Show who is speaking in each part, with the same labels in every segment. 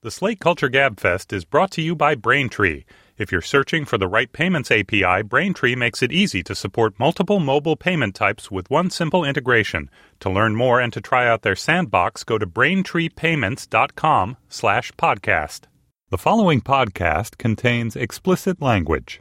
Speaker 1: The Slate Culture Gabfest is brought to you by Braintree. If you're searching for the right payments API, Braintree makes it easy to support multiple mobile payment types with one simple integration. To learn more and to try out their sandbox, go to braintreepayments.com/podcast. The following podcast contains explicit language.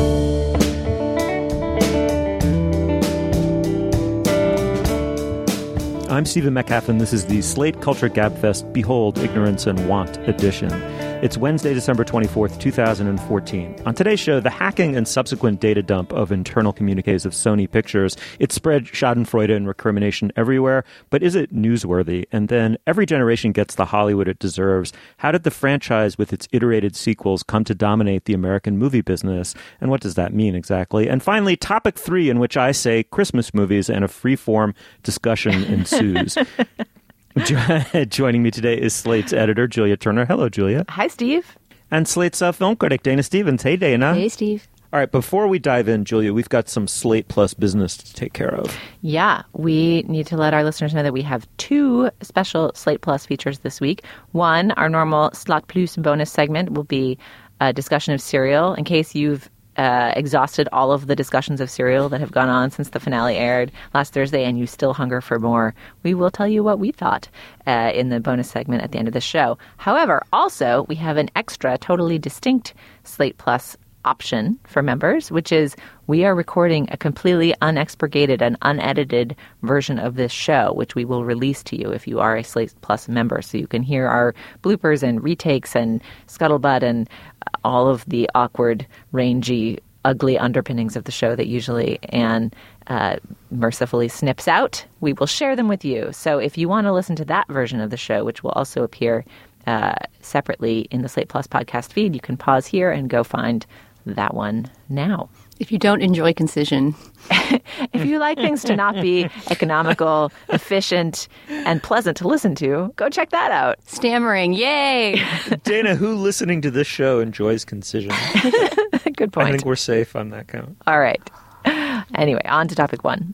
Speaker 2: I'm Stephen Metcalf, and this is the Slate Culture Gabfest Behold, Ignorance and Want edition. It's Wednesday, December 24th, 2014. On today's show, the hacking and subsequent data dump of internal communiques of Sony Pictures. It spread schadenfreude and recrimination everywhere, but is it newsworthy? And then every generation gets the Hollywood it deserves. How did the franchise with its iterated sequels come to dominate the American movie business? And what does that mean exactly? And finally, topic 3, in which I say Christmas movies and a free-form discussion ensues. Joining me today is Slate's editor, Julia Turner. Hello, Julia.
Speaker 3: Hi, Steve.
Speaker 2: And Slate's film critic, Dana Stevens. Hey, Dana.
Speaker 3: Hey, Steve.
Speaker 2: All right, before we dive in, Julia, we've got some Slate Plus business to take care of.
Speaker 3: Yeah, we need to let our listeners know that we have 2 special Slate Plus features this week. One, our normal Slot Plus bonus segment will be a discussion of Serial. In case you've exhausted all of the discussions of Serial that have gone on since the finale aired last Thursday and you still hunger for more, we will tell you what we thought in the bonus segment at the end of the show. However, also, we have an extra, totally distinct Slate Plus option for members, which is we are recording a completely unexpurgated and unedited version of this show, which we will release to you if you are a Slate Plus member. So you can hear our bloopers and retakes and scuttlebutt and all of the awkward, rangy, ugly underpinnings of the show that usually Anne mercifully snips out. We will share them with you. So if you want to listen to that version of the show, which will also appear separately in the Slate Plus podcast feed, you can pause here and go find that one now.
Speaker 4: If you don't enjoy concision.
Speaker 3: If you like things to not be economical, efficient, and pleasant to listen to, go check that out.
Speaker 4: Stammering, yay!
Speaker 2: Dana, who listening to this show enjoys concision?
Speaker 3: Good point.
Speaker 2: I think we're safe on that count.
Speaker 3: All right. Anyway, on to topic 1.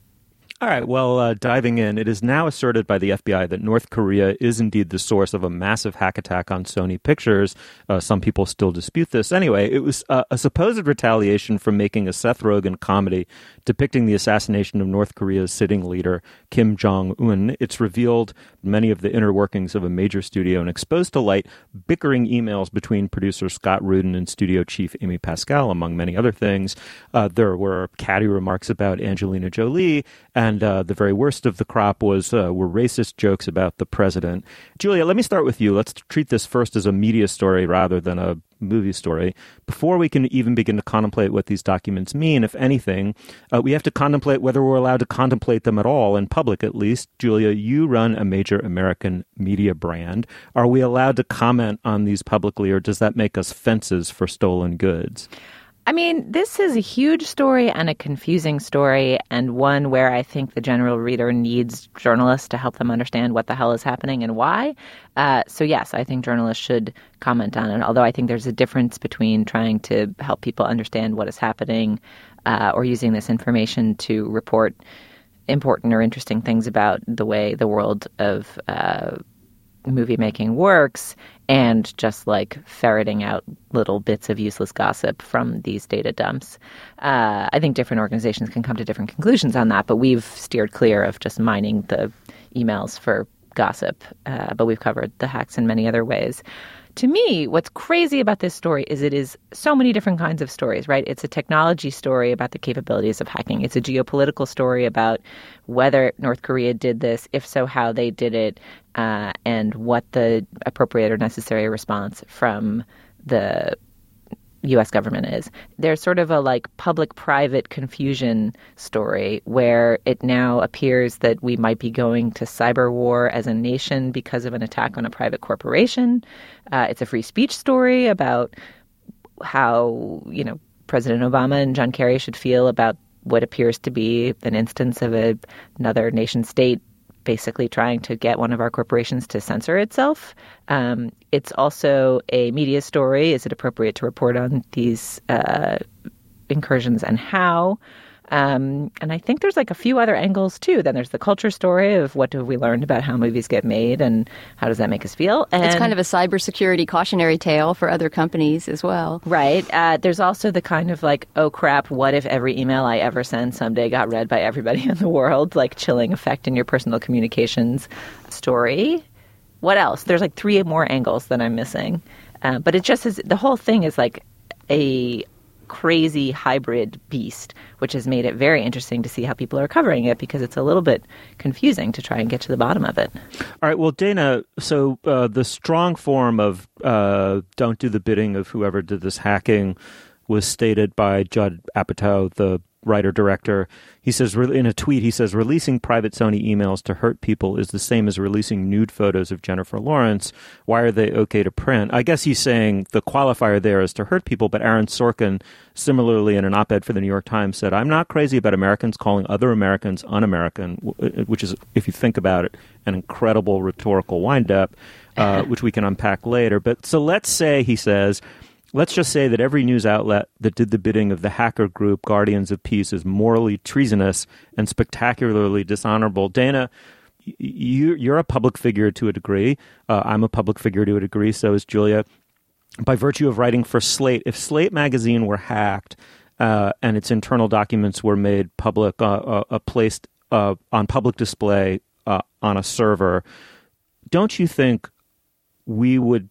Speaker 2: All right, well, diving in, it is now asserted by the FBI that North Korea is indeed the source of a massive hack attack on Sony Pictures. Some people still dispute this. Anyway, it was a supposed retaliation for making a Seth Rogen comedy depicting the assassination of North Korea's sitting leader, Kim Jong-un. It's revealed many of the inner workings of a major studio and exposed to light bickering emails between producer Scott Rudin and studio chief Amy Pascal, among many other things. There were catty remarks about Angelina Jolie, and the very worst of the crop were racist jokes about the president. Julia, let me start with you. Let's treat this first as a media story rather than a movie story. Before we can even begin to contemplate what these documents mean, if anything, we have to contemplate whether we're allowed to contemplate them at all, in public at least. Julia, you run a major American media brand. Are we allowed to comment on these publicly, or does that make us fences for stolen goods?
Speaker 3: I mean, this is a huge story and a confusing story, and one where I think the general reader needs journalists to help them understand what the hell is happening and why. So yes, I think journalists should comment on it, although I think there's a difference between trying to help people understand what is happening or using this information to report important or interesting things about the way the world of movie making works, and just like ferreting out little bits of useless gossip from these data dumps. I think different organizations can come to different conclusions on that, but we've steered clear of just mining the emails for gossip, but we've covered the hacks in many other ways. To me, what's crazy about this story is it is so many different kinds of stories, right? It's a technology story about the capabilities of hacking. It's a geopolitical story about whether North Korea did this, if so, how they did it, and what the appropriate or necessary response from the U.S. government is. There's sort of a like public-private confusion story where it now appears that we might be going to cyber war as a nation because of an attack on a private corporation. It's a free speech story about how, you know, President Obama and John Kerry should feel about what appears to be an instance of another nation state basically trying to get one of our corporations to censor itself. It's also a media story. Is it appropriate to report on these incursions and how? And I think there's like a few other angles too. Then there's the culture story of what have we learned about how movies get made and how does that make us feel. And
Speaker 4: it's kind of a cybersecurity cautionary tale for other companies as well.
Speaker 3: Right. There's also the kind of like, oh crap, what if every email I ever send someday got read by everybody in the world? Like chilling effect in your personal communications story. What else? There's like 3 more angles that I'm missing. But it just is, the whole thing is like a crazy hybrid beast, which has made it very interesting to see how people are covering it because it's a little bit confusing to try and get to the bottom of it.
Speaker 2: All right. Well, Dana, so the strong form of don't do the bidding of whoever did this hacking was stated by Judd Apatow, the writer-director. He says in a tweet, he says, releasing private Sony emails to hurt people is the same as releasing nude photos of Jennifer Lawrence. Why are they okay to print? I guess he's saying the qualifier there is to hurt people, but Aaron Sorkin, similarly in an op-ed for the New York Times, said, I'm not crazy about Americans calling other Americans un-American, which is, if you think about it, an incredible rhetorical wind-up, which we can unpack later. But so let's say, he says, let's just say that every news outlet that did the bidding of the hacker group Guardians of Peace is morally treasonous and spectacularly dishonorable. Dana, you're a public figure to a degree. I'm a public figure to a degree. So is Julia. By virtue of writing for Slate, if Slate magazine were hacked and its internal documents were made public, placed on public display on a server, don't you think we would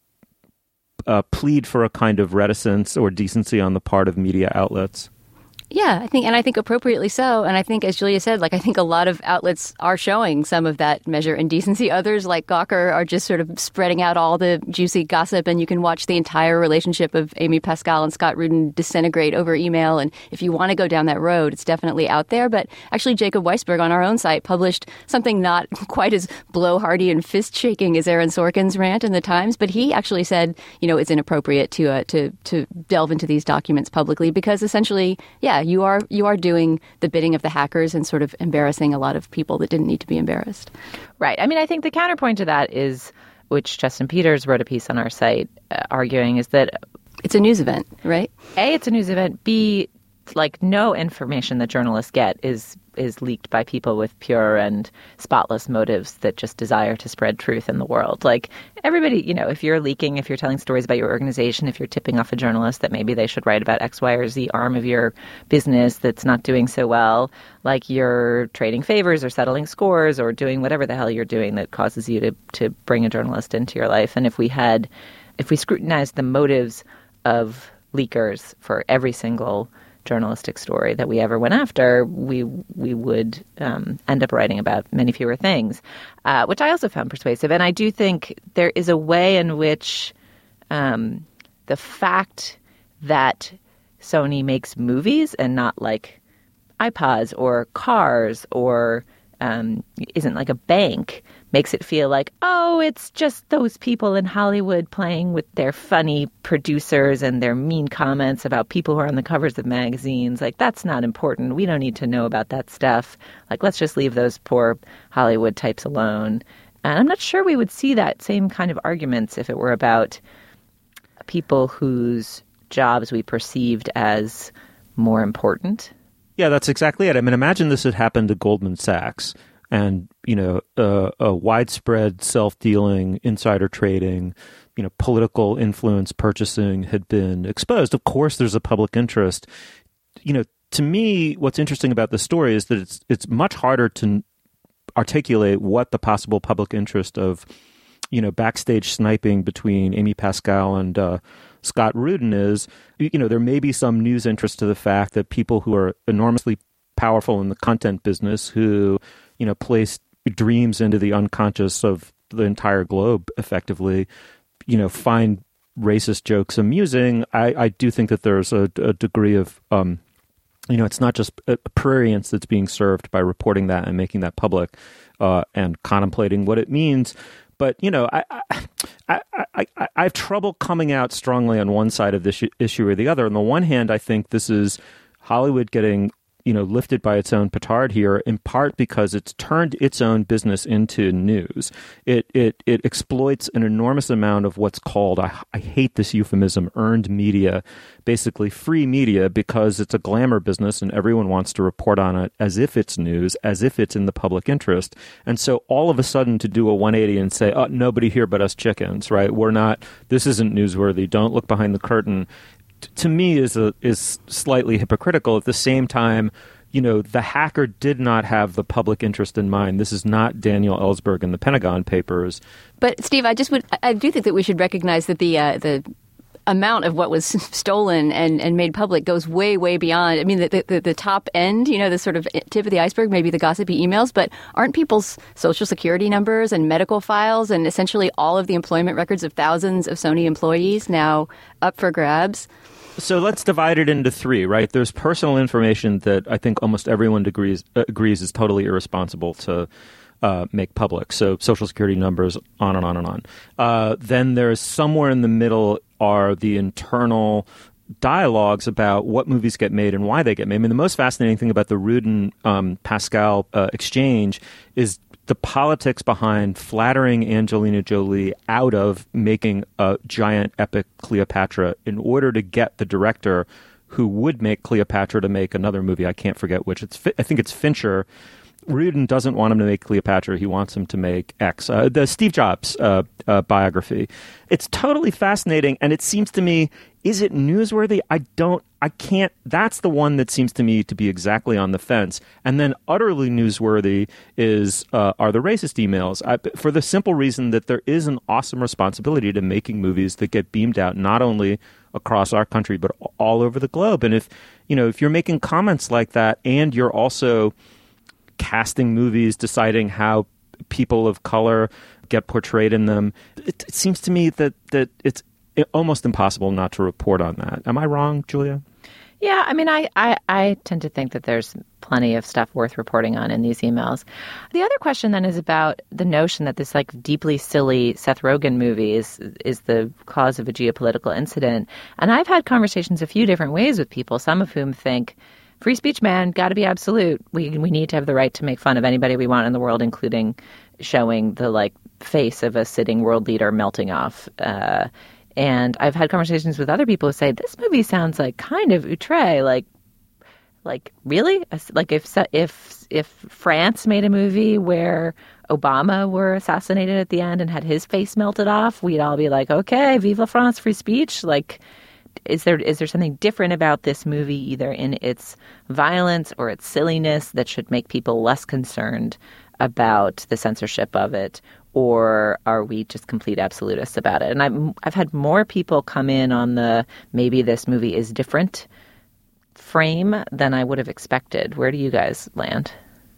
Speaker 2: plead for a kind of reticence or decency on the part of media outlets?
Speaker 4: Yeah, I think appropriately so. And I think, as Julia said, I think a lot of outlets are showing some of that measure and decency. Others, like Gawker, are just sort of spreading out all the juicy gossip, and you can watch the entire relationship of Amy Pascal and Scott Rudin disintegrate over email. And if you want to go down that road, it's definitely out there. But actually, Jacob Weisberg on our own site published something not quite as blowhardy and fist-shaking as Aaron Sorkin's rant in the Times. But he actually said, it's inappropriate to delve into these documents publicly because essentially, you are doing the bidding of the hackers and sort of embarrassing a lot of people that didn't need to be embarrassed.
Speaker 3: Right. I mean, I think the counterpoint to that is, which Justin Peters wrote a piece on our site arguing, is that
Speaker 4: it's a news event, right?
Speaker 3: A, it's a news event. B, no information that journalists get is leaked by people with pure and spotless motives that just desire to spread truth in the world. Everybody, if you're leaking, if you're telling stories about your organization, if you're tipping off a journalist that maybe they should write about X, Y, or Z arm of your business that's not doing so well, you're trading favors or settling scores or doing whatever the hell you're doing that causes you to bring a journalist into your life. And if we scrutinized the motives of leakers for every single journalistic story that we ever went after, we would end up writing about many fewer things, which I also found persuasive. And I do think there is a way in which the fact that Sony makes movies and not iPods or cars or isn't like a bank makes it feel like, oh, it's just those people in Hollywood playing with their funny producers and their mean comments about people who are on the covers of magazines. That's not important. We don't need to know about that stuff. Let's just leave those poor Hollywood types alone. And I'm not sure we would see that same kind of arguments if it were about people whose jobs we perceived as more important.
Speaker 2: Yeah, that's exactly it. I mean, imagine this had happened to Goldman Sachs and, a widespread self-dealing, insider trading, political influence purchasing had been exposed. Of course, there's a public interest. To me, what's interesting about this story is that it's much harder to articulate what the possible public interest of, backstage sniping between Amy Pascal and Scott Rudin is. There may be some news interest to the fact that people who are enormously powerful in the content business who, place dreams into the unconscious of the entire globe effectively, find racist jokes amusing. I do think that there's a degree of, it's not just a prurience that's being served by reporting that and making that public and contemplating what it means. But, I have trouble coming out strongly on one side of this issue or the other. On the one hand, I think this is Hollywood getting, lifted by its own petard here, in part because it's turned its own business into news. It exploits an enormous amount of what's called, I hate this euphemism, earned media, basically free media, because it's a glamour business and everyone wants to report on it as if it's news, as if it's in the public interest. And so all of a sudden to do a 180 and say, oh, nobody here but us chickens, right? This isn't newsworthy. Don't look behind the curtain. To me is slightly hypocritical. At the same time, the hacker did not have the public interest in mind. This is not Daniel Ellsberg and the Pentagon Papers.
Speaker 4: But Steve, I do think that we should recognize that the amount of what was stolen and made public goes way, way beyond. I mean, the top end, the sort of tip of the iceberg, maybe the gossipy emails, but aren't people's social security numbers and medical files and essentially all of the employment records of thousands of Sony employees now up for grabs?
Speaker 2: So let's divide it into three, right? There's personal information that I think almost everyone agrees is totally irresponsible to make public. So social security numbers, on and on and on. Then there's somewhere in the middle are the internal dialogues about what movies get made and why they get made. I mean, the most fascinating thing about the Rudin-Pascal exchange is the politics behind flattering Angelina Jolie out of making a giant epic Cleopatra in order to get the director who would make Cleopatra to make another movie. I can't forget which. I think it's Fincher. Rudin doesn't want him to make Cleopatra. He wants him to make X. The Steve Jobs biography. It's totally fascinating. And it seems to me, is it newsworthy? I can't. That's the one that seems to me to be exactly on the fence. And then utterly newsworthy are the racist emails, for the simple reason that there is an awesome responsibility to making movies that get beamed out not only across our country, but all over the globe. And if you're making comments like that and you're also casting movies, deciding how people of color get portrayed in them, it seems to me that it's almost impossible not to report on that. Am I wrong, Julia?
Speaker 3: Yeah, I mean, I tend to think that there's plenty of stuff worth reporting on in these emails. The other question then is about the notion that this deeply silly Seth Rogen movie is the cause of a geopolitical incident. And I've had conversations a few different ways with people, some of whom think, free speech, man, got to be absolute. We need to have the right to make fun of anybody we want in the world, including showing the face of a sitting world leader melting off. And I've had conversations with other people who say this movie sounds like kind of outre. Like really? Like if France made a movie where Obama were assassinated at the end and had his face melted off, we'd all be like, okay, vive la France, free speech. Is there something different about this movie, either in its violence or its silliness, that should make people less concerned about the censorship of it? Or are we just complete absolutists about it? And I've had more people come in on the maybe this movie is different frame than I would have expected. Where do you guys land?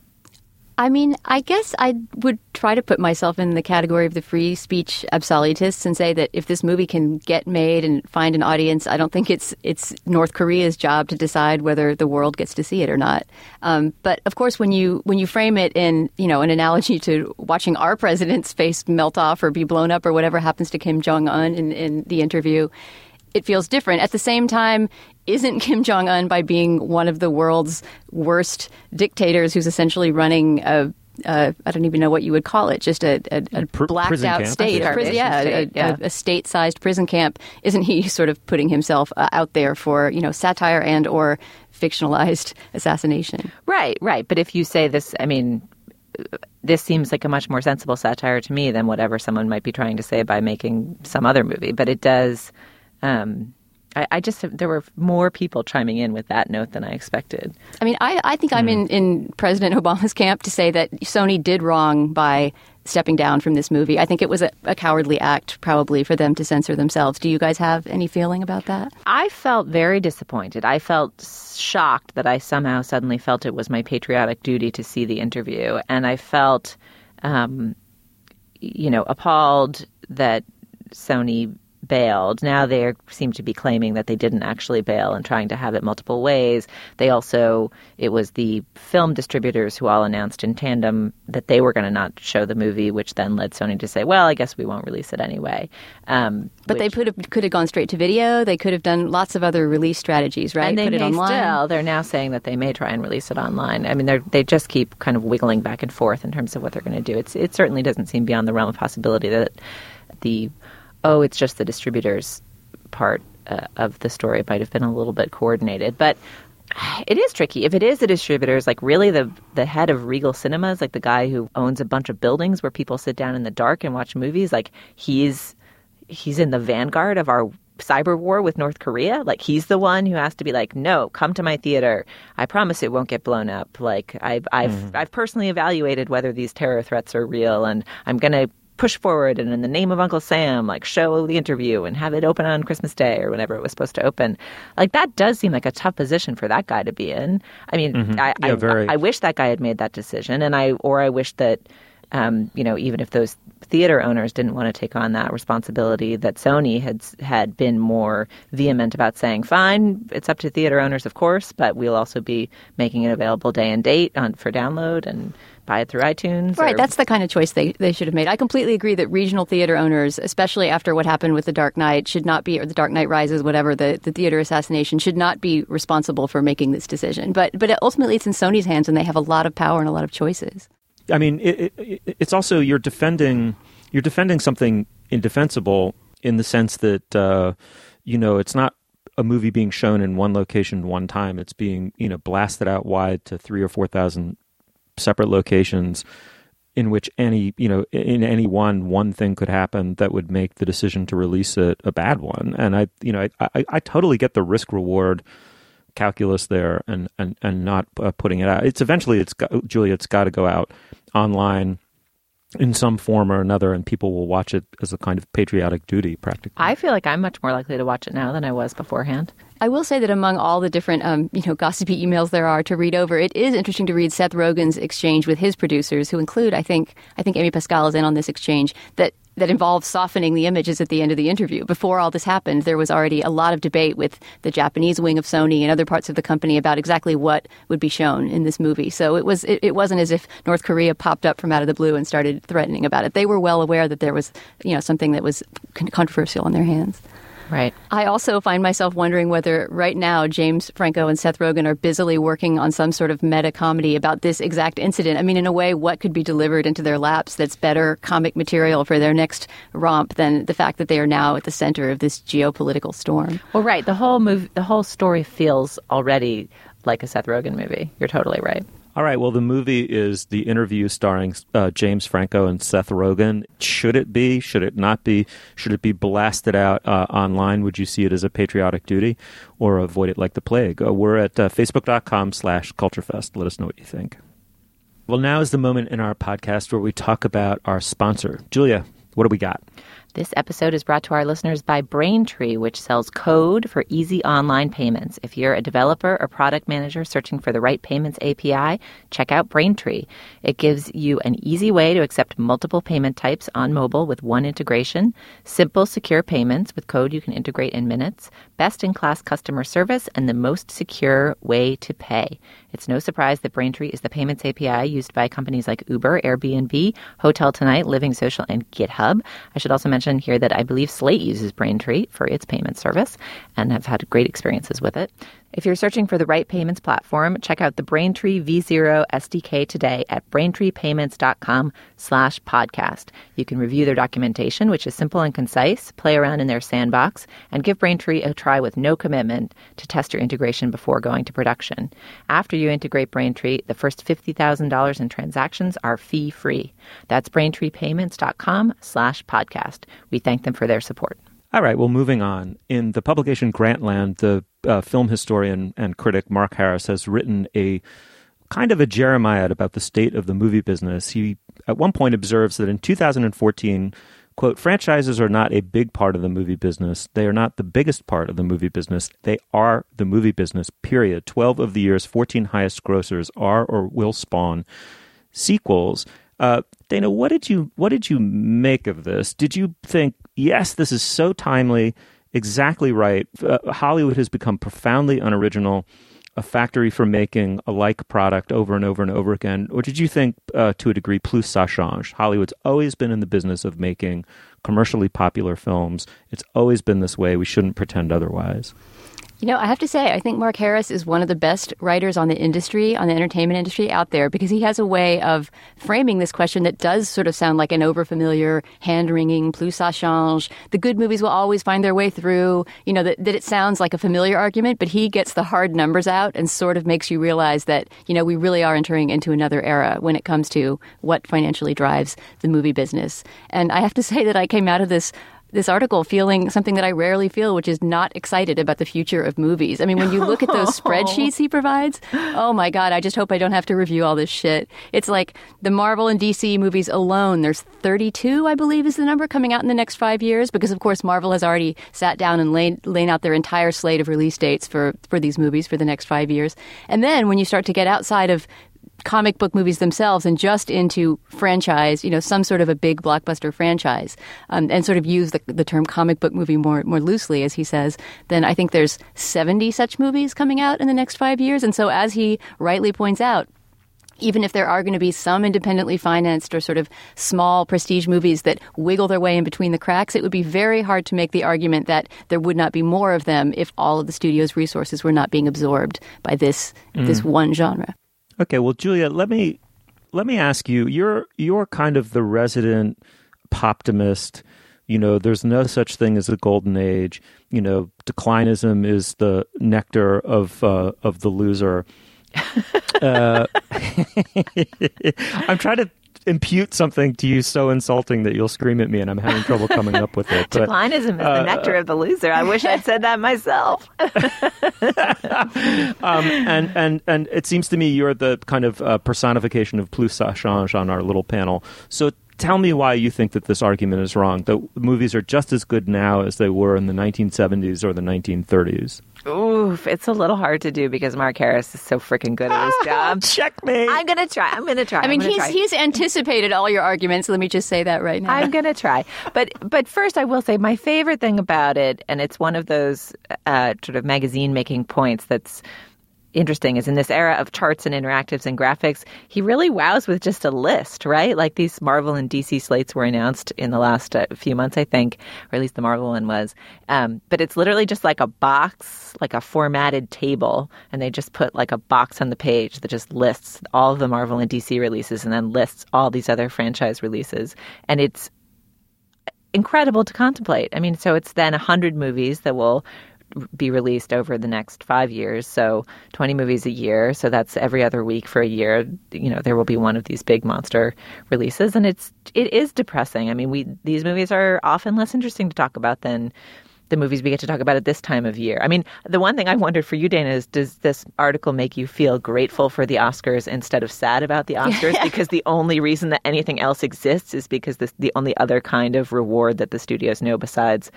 Speaker 4: I mean, I guess I would try to put myself in the category of the free speech absolutists and say that if this movie can get made and find an audience, I don't think it's North Korea's job to decide whether the world gets to see it or not. But of course, when you frame it in an analogy to watching our president's face melt off or be blown up or whatever happens to Kim Jong-un in the interview, it feels different. At the same time, isn't Kim Jong-un, by being one of the world's worst dictators who's essentially running I don't even know what you would call it, just a blacked out state. A state-sized prison camp. Isn't he sort of putting himself out there for, satire and or fictionalized assassination?
Speaker 3: Right. But if you say this, I mean, this seems like a much more sensible satire to me than whatever someone might be trying to say by making some other movie. But it does... there were more people chiming in with that note than I expected. I mean, I think I'm in President Obama's camp to say that Sony did wrong by stepping down from this movie. I think it was a cowardly act, probably, for them to censor themselves. Do you guys have any feeling about that? I felt very disappointed. I felt shocked that I somehow suddenly felt it was my patriotic duty to see the interview. And I felt, appalled that Sony bailed. Now they seem to be claiming that they didn't actually bail and trying to have it multiple ways. It was the film distributors who all announced in tandem that they were going to not show the movie, which then led Sony to say, well, I guess we won't release it anyway.
Speaker 4: But they could have gone straight to video. They could have done lots of other release strategies, right?
Speaker 3: And they
Speaker 4: Put it online.
Speaker 3: They're now saying that they may try and release it online. I mean, they just keep kind of wiggling back and forth in terms of what they're going to do. It certainly doesn't seem beyond the realm of possibility that it's just the distributors part of the story might have been a little bit coordinated. But it is tricky. If it is the distributors, like really the head of Regal Cinemas, like the guy who owns a bunch of buildings where people sit down in the dark and watch movies, like he's in the vanguard of our cyber war with North Korea. Like he's the one who has to be like, no, come to my theater. I promise it won't get blown up. Like I've personally evaluated whether these terror threats are real, and I'm going to push forward and in the name of Uncle Sam, like show the interview and have it open on Christmas Day or whenever it was supposed to open. Like that does seem like a tough position for that guy to be in. I mean, I wish that guy had made that decision, and I wish that even if those theater owners didn't want to take on that responsibility, that Sony had been more vehement about saying, fine, it's up to theater owners, of course, but we'll also be making it available day and date for download and buy it through iTunes.
Speaker 4: Right, that's the kind of choice they should have made. I completely agree that regional theater owners, especially after what happened with The Dark Knight, should not be, or The Dark Knight Rises, whatever, the theater assassination, should not be responsible for making this decision. But ultimately it's in Sony's hands, and they have a lot of power and a lot of choices.
Speaker 2: I mean, it's also you're defending something indefensible in the sense that it's not a movie being shown in one location one time. It's being blasted out wide to 3,000 or 4,000 separate locations, in which in any one thing could happen that would make the decision to release it a bad one. And I totally get the risk reward calculus there, and not putting it out. It's got to go out online in some form or another, and people will watch it as a kind of patriotic duty, practically.
Speaker 3: I feel like I'm much more likely to watch it now than I was beforehand.
Speaker 4: I will say that among all the different, gossipy emails there are to read over, it is interesting to read Seth Rogen's exchange with his producers, who include, I think Amy Pascal is in on this exchange, that involves softening the images at the end of the interview. Before all this happened, there was already a lot of debate with the Japanese wing of Sony and other parts of the company about exactly what would be shown in this movie. So it wasn't as if North Korea popped up from out of the blue and started threatening about it. They were well aware that there was, something that was controversial on their hands.
Speaker 3: Right.
Speaker 4: I also find myself wondering whether right now James Franco and Seth Rogen are busily working on some sort of meta comedy about this exact incident. I mean, in a way, what could be delivered into their laps that's better comic material for their next romp than the fact that they are now at the center of this geopolitical storm?
Speaker 3: Well, right. The whole story feels already like a Seth Rogen movie. You're totally right.
Speaker 2: All right. Well, the movie is The Interview, starring James Franco and Seth Rogen. Should it be? Should it not be? Should it be blasted out online? Would you see it as a patriotic duty, or avoid it like the plague? We're at facebook.com/culturefest. Let us know what you think. Well, now is the moment in our podcast where we talk about our sponsor. Julia, what do we got?
Speaker 3: This episode is brought to our listeners by Braintree, which sells code for easy online payments. If you're a developer or product manager searching for the right payments API, check out Braintree. It gives you an easy way to accept multiple payment types on mobile with one integration, simple, secure payments with code you can integrate in minutes, best-in-class customer service, and the most secure way to pay. It's no surprise that Braintree is the payments API used by companies like Uber, Airbnb, Hotel Tonight, Living Social, and GitHub. I should also mention here that I believe Slate uses Braintree for its payment service and have had great experiences with it. If you're searching for the right payments platform, check out the Braintree V0 SDK today at braintreepayments.com/podcast. You can review their documentation, which is simple and concise, play around in their sandbox, and give Braintree a try with no commitment to test your integration before going to production. After you integrate Braintree, the first $50,000 in transactions are fee-free. That's braintreepayments.com/podcast. We thank them for their support.
Speaker 2: All right, well, moving on. In the publication Grantland, the film historian and critic Mark Harris has written a kind of a Jeremiad about the state of the movie business. He, at one point, observes that in 2014, quote, franchises are not a big part of the movie business. They are not the biggest part of the movie business. They are the movie business, period. 12 of the year's 14 highest grossers are or will spawn sequels. Dana, what did you make of this? Did you think, yes, this is so timely, exactly right. Hollywood has become profoundly unoriginal, a factory for making a like product over and over and over again. Or did you think, to a degree, plus ça change? Hollywood's always been in the business of making commercially popular films. It's always been this way. We shouldn't pretend otherwise.
Speaker 4: You know, I have to say, I think Mark Harris is one of the best writers on the industry, on the entertainment industry out there, because he has a way of framing this question that does sort of sound like an overfamiliar, hand-wringing, plus ça change. The good movies will always find their way through, you know, that it sounds like a familiar argument, but he gets the hard numbers out and sort of makes you realize that, you know, we really are entering into another era when it comes to what financially drives the movie business. And I have to say that I came out of this article feeling something that I rarely feel, which is not excited about the future of movies. I mean, when you look at those spreadsheets he provides, oh my God, I just hope I don't have to review all this shit. It's like the Marvel and DC movies alone. There's 32, I believe, is the number coming out in the next 5 years, because of course Marvel has already sat down and laid out their entire slate of release dates for these movies for the next 5 years. And then when you start to get outside of comic book movies themselves and just into franchise, you know, some sort of a big blockbuster franchise, and sort of use the term comic book movie more loosely, as he says, then I think there's 70 such movies coming out in the next 5 years. And so, as he rightly points out, even if there are going to be some independently financed or sort of small prestige movies that wiggle their way in between the cracks, it would be very hard to make the argument that there would not be more of them if all of the studio's resources were not being absorbed by this one genre.
Speaker 2: Okay, well, Julia, let me ask you. You're kind of the resident poptimist. You know, there's no such thing as a golden age. You know, declinism is the nectar of the loser. I'm trying to impute something to you so insulting that you'll scream at me, and I'm having trouble coming up with it. But,
Speaker 3: declinism is the nectar of the loser. I wish I'd said that myself.
Speaker 2: And it seems to me you're the kind of personification of plus ça change on our little panel. So tell me why you think that this argument is wrong, that movies are just as good now as they were in the 1970s or the 1930s.
Speaker 3: Oof, it's a little hard to do because Mark Harris is so freaking good at his job.
Speaker 2: Checkmate.
Speaker 3: I'm going to try.
Speaker 4: I mean, he's anticipated all your arguments. Let me just say that right now.
Speaker 3: I'm going to try. But first, I will say my favorite thing about it, and it's one of those sort of magazine-making points that's interesting, is in this era of charts and interactives and graphics, he really wows with just a list, right? Like these Marvel and DC slates were announced in the last few months, I think, or at least the Marvel one was. But it's literally just like a box, like a formatted table, and they just put like a box on the page that just lists all of the Marvel and DC releases and then lists all these other franchise releases. And it's incredible to contemplate. I mean, so it's then 100 movies that will be released over the next 5 years. So 20 movies a year. So that's every other week for a year. You know, there will be one of these big monster releases. And it is depressing. I mean, these movies are often less interesting to talk about than the movies we get to talk about at this time of year. I mean, the one thing I wondered for you, Dana, is does this article make you feel grateful for the Oscars instead of sad about the Oscars? Because the only reason that anything else exists is because the only other kind of reward that the studios know besides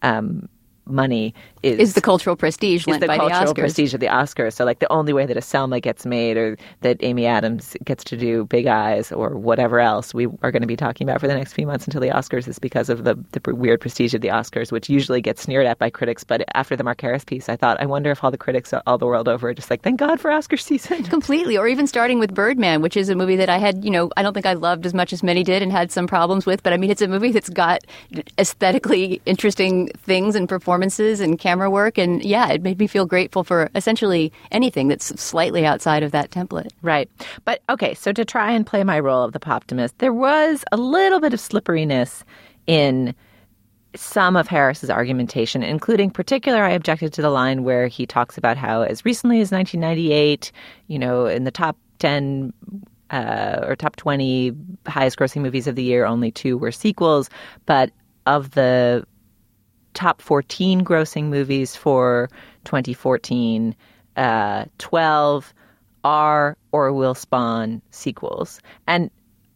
Speaker 3: money is
Speaker 4: the cultural prestige lent by the Oscars. Is the cultural
Speaker 3: prestige of the Oscars. So like the only way that a Selma gets made or that Amy Adams gets to do Big Eyes or whatever else we are going to be talking about for the next few months until the Oscars is because of the weird prestige of the Oscars, which usually gets sneered at by critics. But after the Mark Harris piece, I thought, I wonder if all the critics all the world over are just like, thank God for Oscar season.
Speaker 4: Completely. Or even starting with Birdman, which is a movie that I had, you know, I don't think I loved as much as many did and had some problems with. But I mean, it's a movie that's got aesthetically interesting things and performances and camera work. And yeah, it made me feel grateful for essentially anything that's slightly outside of that template.
Speaker 3: Right. But okay, so to try and play my role of the poptimist, there was a little bit of slipperiness in some of Harris's argumentation, including particular, I objected to the line where he talks about how as recently as 1998, you know, in the top 10 or top 20 highest grossing movies of the year, only 2 were sequels. But of the top 14 grossing movies for 2014, 12 are or will spawn sequels. And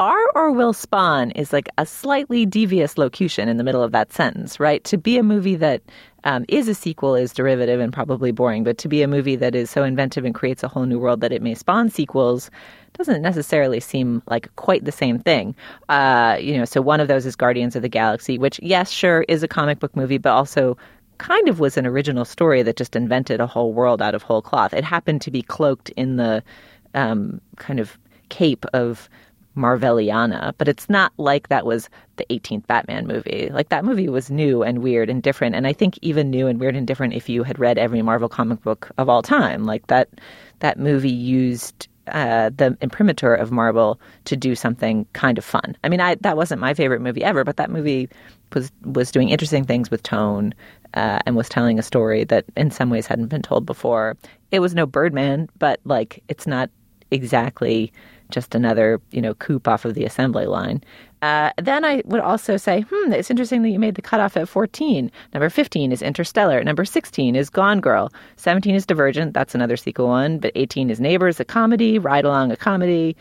Speaker 3: are or will spawn is like a slightly devious locution in the middle of that sentence, right? To be a movie that is a sequel is derivative and probably boring, but to be a movie that is so inventive and creates a whole new world that it may spawn sequels doesn't necessarily seem like quite the same thing. So one of those is Guardians of the Galaxy, which, yes, sure, is a comic book movie, but also kind of was an original story that just invented a whole world out of whole cloth. It happened to be cloaked in the kind of cape of Marveliana, but it's not like that was the 18th Batman movie. Like, that movie was new and weird and different, and I think even new and weird and different if you had read every Marvel comic book of all time. Like, that movie used the imprimatur of Marvel to do something kind of fun. I mean, that wasn't my favorite movie ever, but that movie was doing interesting things with tone and was telling a story that in some ways hadn't been told before. It was no Birdman, but like, it's not exactly just another, coupe off of the assembly line. Then I would also say, it's interesting that you made the cutoff at 14. Number 15 is Interstellar. Number 16 is Gone Girl. 17 is Divergent. That's another sequel one. But 18 is Neighbors, a comedy. Ride Along, a comedy.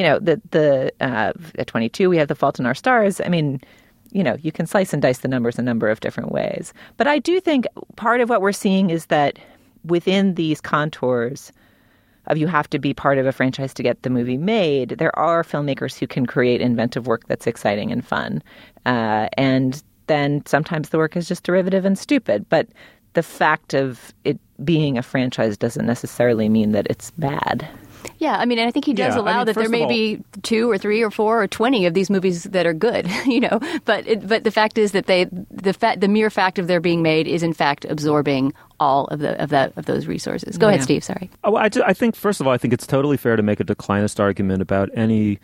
Speaker 3: At 22, we have The Fault in Our Stars. I mean, you can slice and dice the numbers a number of different ways. But I do think part of what we're seeing is that within these contours of you have to be part of a franchise to get the movie made, there are filmmakers who can create inventive work that's exciting and fun. And then sometimes the work is just derivative and stupid. But the fact of it being a franchise doesn't necessarily mean that it's bad.
Speaker 4: Yeah, I mean, and I think he does allow that there may be 2 or 3 or 4 or 20 of these movies that are good, But the fact is that the mere fact of their being made is in fact absorbing all of those resources. Go ahead, Steve. Sorry.
Speaker 2: Oh, I think first of all, I think it's totally fair to make a declinist argument about any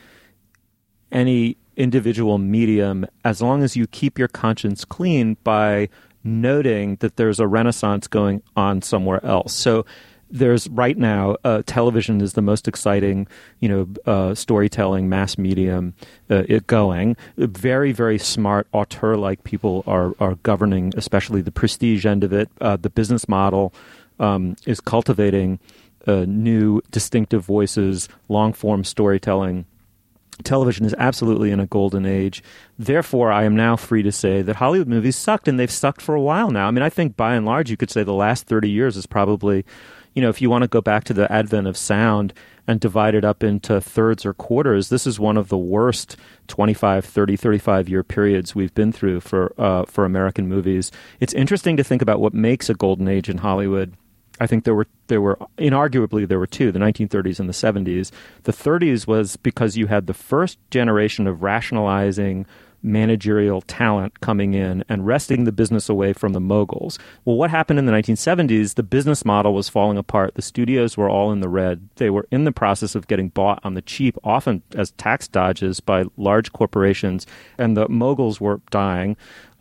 Speaker 2: individual medium as long as you keep your conscience clean by noting that there's a renaissance going on somewhere else. So there's right now, television is the most exciting, storytelling mass medium going. Very, very smart auteur-like people are governing, especially the prestige end of it. The business model is cultivating new distinctive voices, long-form storytelling. Television is absolutely in a golden age. Therefore, I am now free to say that Hollywood movies sucked, and they've sucked for a while now. I mean, I think by and large, you could say the last 30 years is probably, if you want to go back to the advent of sound and divide it up into thirds or quarters, this is one of the worst 25, 30, 35-year periods we've been through for American movies. It's interesting to think about what makes a golden age in Hollywood. I think there were inarguably there were two, the 1930s and the 70s. The 30s was because you had the first generation of rationalizing managerial talent coming in and wresting the business away from the moguls. Well, what happened in the 1970s? The business model was falling apart. The studios were all in the red. They were in the process of getting bought on the cheap, often as tax dodges by large corporations, and the moguls were dying.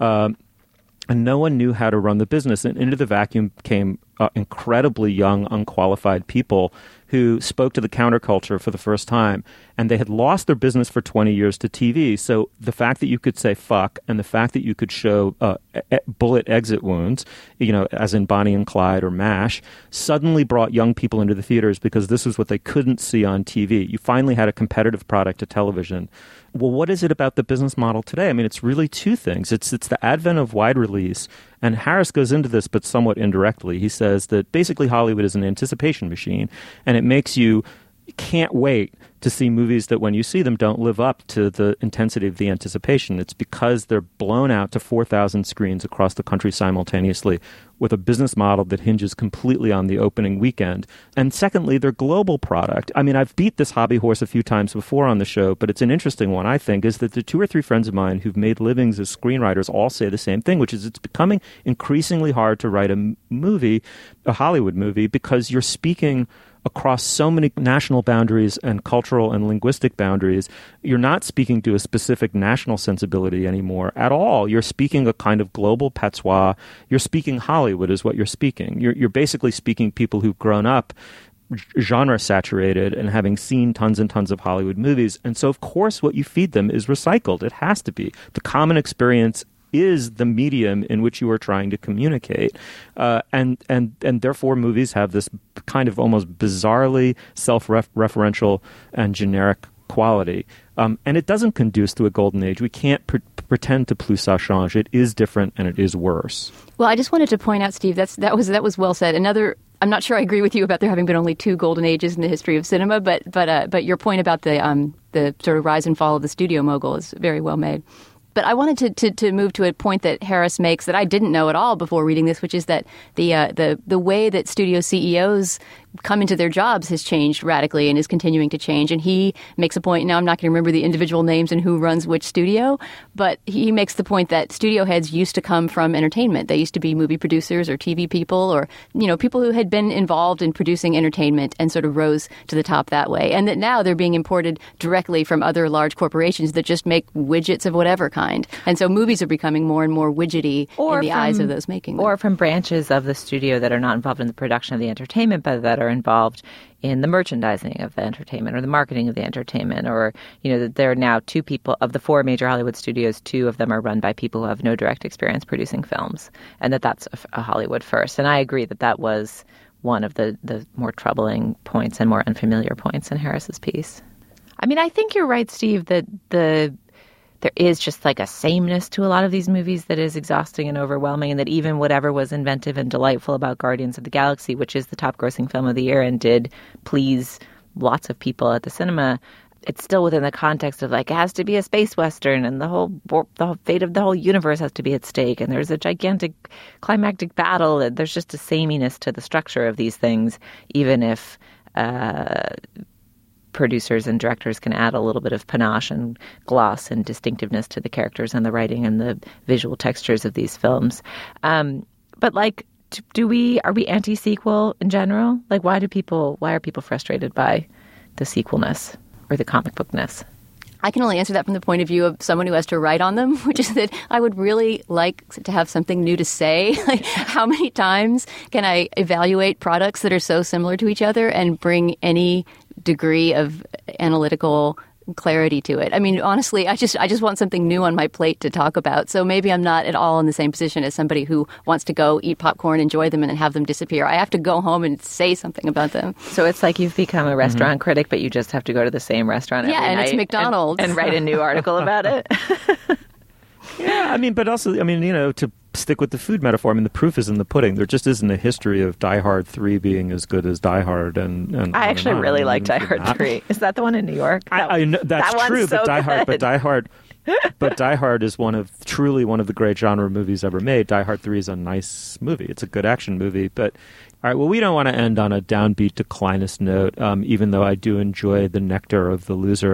Speaker 2: And no one knew how to run the business. And into the vacuum came incredibly young, unqualified people who spoke to the counterculture for the first time. And they had lost their business for 20 years to TV. So the fact that you could say fuck and the fact that you could show bullet exit wounds, as in Bonnie and Clyde or MASH, suddenly brought young people into the theaters because this was what they couldn't see on TV. You finally had a competitive product to television. Well, what is it about the business model today? I mean, it's really two things. It's the advent of wide release, and Harris goes into this, but somewhat indirectly. He says that basically Hollywood is an anticipation machine, and it makes you can't wait to see movies that when you see them don't live up to the intensity of the anticipation. It's because they're blown out to 4,000 screens across the country simultaneously with a business model that hinges completely on the opening weekend. And secondly, their global product. I mean, I've beat this hobby horse a few times before on the show, but it's an interesting one, I think, is that the 2 or 3 friends of mine who've made livings as screenwriters all say the same thing, which is it's becoming increasingly hard to write a Hollywood movie, because you're speaking across so many national boundaries and cultural and linguistic boundaries. You're not speaking to a specific national sensibility anymore at all. You're speaking a kind of global patois. You're speaking Hollywood is what you're speaking. You're basically speaking people who've grown up genre saturated and having seen tons and tons of Hollywood movies. And so, of course, what you feed them is recycled. It has to be. The common experience is the medium in which you are trying to communicate. And therefore movies have this kind of almost bizarrely self-referential and generic quality. And it doesn't conduce to a golden age. We can't pretend to plus ça change. It is different and it is worse.
Speaker 4: Well, I just wanted to point out, Steve, that was well said. I'm not sure I agree with you about there having been only 2 golden ages in the history of cinema, but your point about the sort of rise and fall of the studio mogul is very well made. But I wanted to move to a point that Harris makes that I didn't know at all before reading this, which is that the way that studio CEOs come into their jobs has changed radically and is continuing to change. And he makes a point, now I'm not going to remember the individual names and who runs which studio, but he makes the point that studio heads used to come from entertainment. They used to be movie producers or TV people or, people who had been involved in producing entertainment and sort of rose to the top that way. And that now they're being imported directly from other large corporations that just make widgets of whatever kind. And so movies are becoming more and more widgety in the eyes of those making them.
Speaker 3: Or from branches of the studio that are not involved in the production of the entertainment, but that are involved in the merchandising of the entertainment or the marketing of the entertainment. Or, there are now 2 people of the 4 major Hollywood studios, 2 of them are run by people who have no direct experience producing films, and that's a Hollywood first. And I agree that was one of the more troubling points and more unfamiliar points in Harris's piece. I mean, I think you're right, Steve, that there is just like a sameness to a lot of these movies that is exhausting and overwhelming, and that even whatever was inventive and delightful about Guardians of the Galaxy, which is the top grossing film of the year and did please lots of people at the cinema, it's still within the context of it has to be a space western and the whole fate of the whole universe has to be at stake, and there's a gigantic climactic battle, and there's just a sameness to the structure of these things, even if producers and directors can add a little bit of panache and gloss and distinctiveness to the characters and the writing and the visual textures of these films. But are we anti-sequel in general? Why are people frustrated by the sequelness or the comic bookness?
Speaker 4: I can only answer that from the point of view of someone who has to write on them, which is that I would really like to have something new to say. How many times can I evaluate products that are so similar to each other and bring any degree of analytical clarity to it? I mean, honestly, I just want something new on my plate to talk about. So maybe I'm not at all in the same position as somebody who wants to go eat popcorn, enjoy them, and then have them disappear. I have to go home and say something about them.
Speaker 3: So it's like you've become a restaurant critic, but you just have to go to the same restaurant every night.
Speaker 4: Yeah, and it's McDonald's.
Speaker 3: And write a new article about it.
Speaker 2: Yeah, to stick with the food metaphor, the proof is in the pudding. There just isn't a history of Die Hard 3 being as good as Die Hard. And
Speaker 3: I actually really like Die Hard 3. Is that the one in New York?
Speaker 2: I know, that's true,
Speaker 3: so
Speaker 2: but Die Hard is truly one of the great genre movies ever made. Die Hard 3 is a nice movie. It's a good action movie. But all right, well, we don't want to end on a downbeat declinist note, even though I do enjoy the nectar of the loser.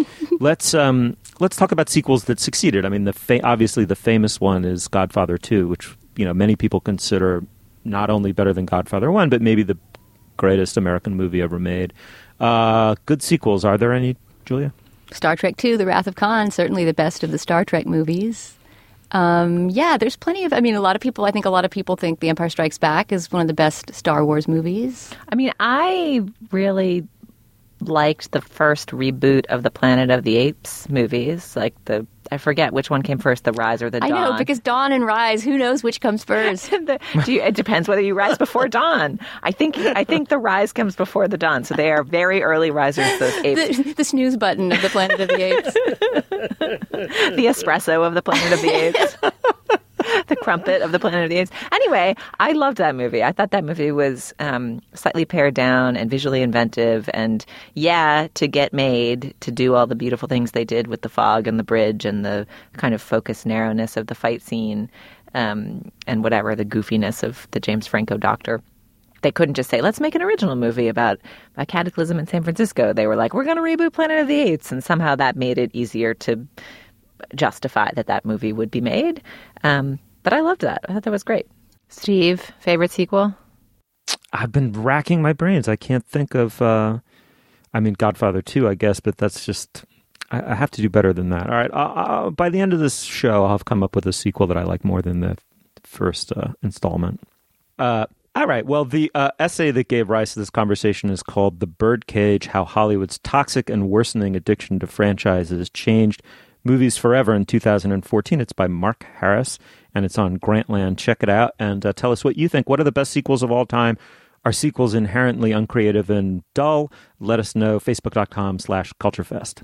Speaker 2: Let's talk about sequels that succeeded. Obviously the famous one is Godfather 2, which many people consider not only better than Godfather 1, but maybe the greatest American movie ever made. Good sequels, are there any, Julia?
Speaker 4: Star Trek II, The Wrath of Khan, certainly the best of the Star Trek movies. There's plenty of, a lot of people think The Empire Strikes Back is one of the best Star Wars movies.
Speaker 3: I really liked the first reboot of the Planet of the Apes movies, I forget which one came first, the Rise or the Dawn.
Speaker 4: I know, because Dawn and Rise, who knows which comes first?
Speaker 3: It depends whether you rise before Dawn. I think the Rise comes before the Dawn, so they are very early risers, those apes.
Speaker 4: The snooze button of the Planet of the Apes.
Speaker 3: The espresso of the Planet of the Apes. The crumpet of the Planet of the Apes. Anyway, I loved that movie. I thought that movie was slightly pared down and visually inventive. And to get made, to do all the beautiful things they did with the fog and the bridge and the kind of focused narrowness of the fight scene and whatever, the goofiness of the James Franco doctor. They couldn't just say, let's make an original movie about a cataclysm in San Francisco. They were like, we're going to reboot Planet of the Apes. And somehow that made it easier to justify that movie would be made. But I loved that. I thought that was great. Steve, favorite sequel?
Speaker 2: I've been racking my brains. I can't think of, Godfather 2, I guess, but that's just, I have to do better than that. All right. By the end of this show, I'll have come up with a sequel that I like more than the first installment. All right. Well, the essay that gave rise to this conversation is called The Birdcage: How Hollywood's Toxic and Worsening Addiction to Franchises Changed Movies Forever in 2014. It's by Mark Harris, and it's on Grantland. Check it out and tell us what you think. What are the best sequels of all time? Are sequels inherently uncreative and dull? Let us know. Facebook.com/CultureFest.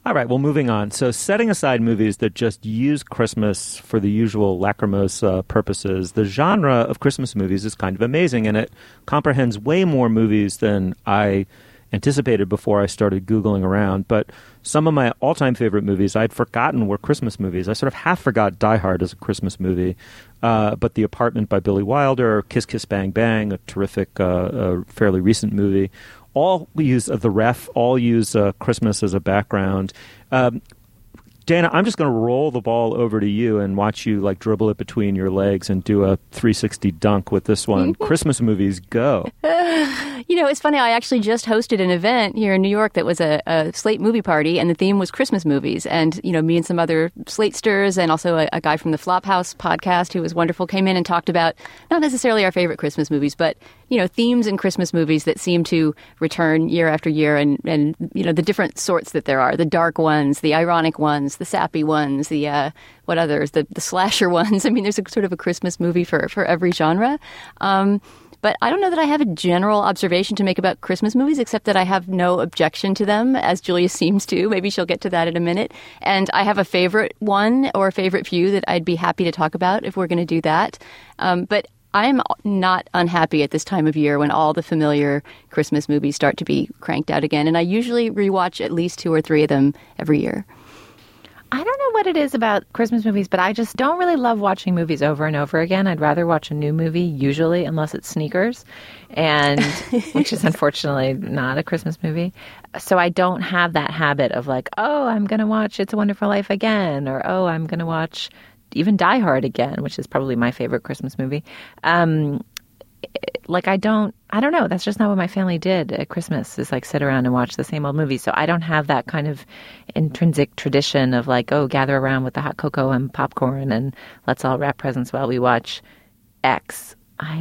Speaker 2: All right, well, moving on. So setting aside movies that just use Christmas for the usual lacrimosa purposes, the genre of Christmas movies is kind of amazing, and it comprehends way more movies than I anticipated before I started Googling around. But some of my all-time favorite movies I'd forgotten were Christmas movies. I sort of half forgot Die Hard as a Christmas movie. But The Apartment by Billy Wilder, Kiss Kiss Bang Bang, a terrific, fairly recent movie. All use The Ref, all use Christmas as a background. Dana, I'm just going to roll the ball over to you and watch you like dribble it between your legs and do a 360 dunk with this one. Christmas movies, go.
Speaker 4: You know, it's funny. I actually just hosted an event here in New York that was a Slate movie party, and the theme was Christmas movies. And, you know, me and some other Slatesters and also a guy from the Flophouse podcast who was wonderful came in and talked about not necessarily our favorite Christmas movies, but, you know, themes in Christmas movies that seem to return year after year and you know, the different sorts that there are, the dark ones, the ironic ones, the sappy ones, the what others, the slasher ones. I mean, there's a sort of a Christmas movie for every genre. But I don't know that I have a general observation to make about Christmas movies, except that I have no objection to them, as Julia seems to. Maybe she'll get to that in a minute. And I have a favorite one or a favorite few that I'd be happy to talk about if we're going to do that. But I'm not unhappy at this time of year when all the familiar Christmas movies start to be cranked out again. And I usually rewatch at least 2 or 3 of them every year.
Speaker 3: I don't know what it is about Christmas movies, but I just don't really love watching movies over and over again. I'd rather watch a new movie, usually, unless it's Sneakers, and which is unfortunately not a Christmas movie. So I don't have that habit of like, oh, I'm going to watch It's a Wonderful Life again, or oh, I'm going to watch even Die Hard again, which is probably my favorite Christmas movie. Like I don't know. That's just not what my family did at Christmas, is like sit around and watch the same old movie. So I don't have that kind of intrinsic tradition of like, oh, gather around with the hot cocoa and popcorn and let's all wrap presents while we watch X.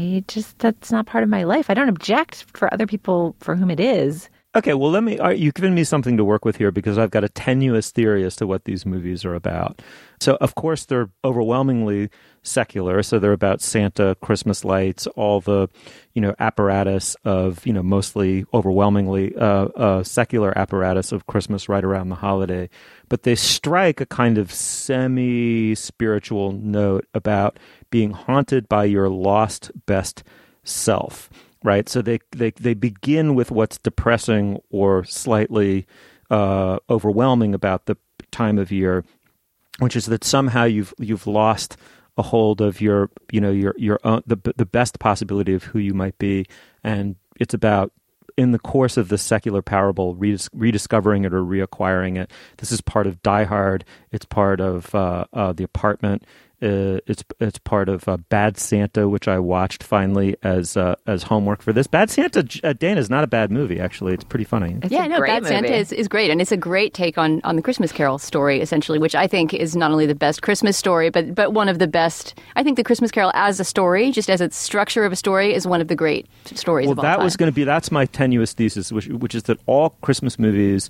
Speaker 3: That's not part of my life. I don't object for other people for whom it is.
Speaker 2: Okay, well, you've given me something to work with here because I've got a tenuous theory as to what these movies are about. So, of course, they're overwhelmingly secular. So they're about Santa, Christmas lights, all the, you know, apparatus of, you know, mostly overwhelmingly secular apparatus of Christmas right around the holiday. But they strike a kind of semi-spiritual note about being haunted by your lost best self. Right, so they begin with what's depressing or slightly overwhelming about the time of year, which is that somehow you've lost a hold of your own, the best possibility of who you might be, and it's about, in the course of the secular parable, rediscovering it or reacquiring it. This is part of Die Hard. It's part of The Apartment. It's part of Bad Santa, which I watched finally as homework for this. Bad Santa, Dana, is not a bad movie, actually. It's pretty funny.
Speaker 4: Bad Santa is great. And it's a great take on the Christmas Carol story, essentially, which I think is not only the best Christmas story, but one of the best. I think the Christmas Carol as a story, just as a structure of a story, is one of the great stories of all time.
Speaker 2: That's my tenuous thesis, which is that all Christmas movies,